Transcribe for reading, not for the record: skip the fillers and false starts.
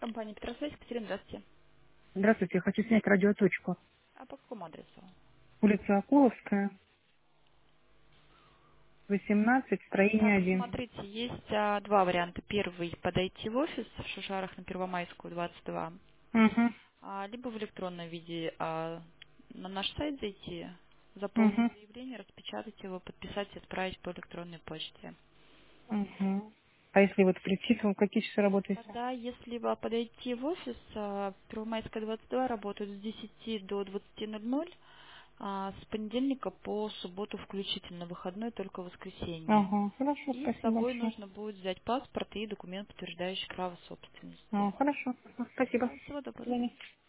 Компания Петросвязь, Екатерина, здравствуйте. Здравствуйте, я хочу снять радиоточку. А по какому адресу? Улица Акуловская, 18, строение Так, 1. смотрите, есть два варианта. Первый — подойти в офис в Шушарах на Первомайскую, 22, Угу, либо в электронном виде на наш сайт зайти, заполнить угу, заявление, распечатать его, подписать и отправить по электронной почте. угу. А если вот прийти, то в какие часы работаете? Тогда, если вы подойти в офис, Первомайская, 22 работают с 10 до 20:00, с понедельника по субботу включительно, выходной только воскресенье. Ага, хорошо, И с спасибо собой большое. нужно будет взять паспорт и документ, подтверждающий право собственности. Хорошо, спасибо. Всего До доброго. свидания.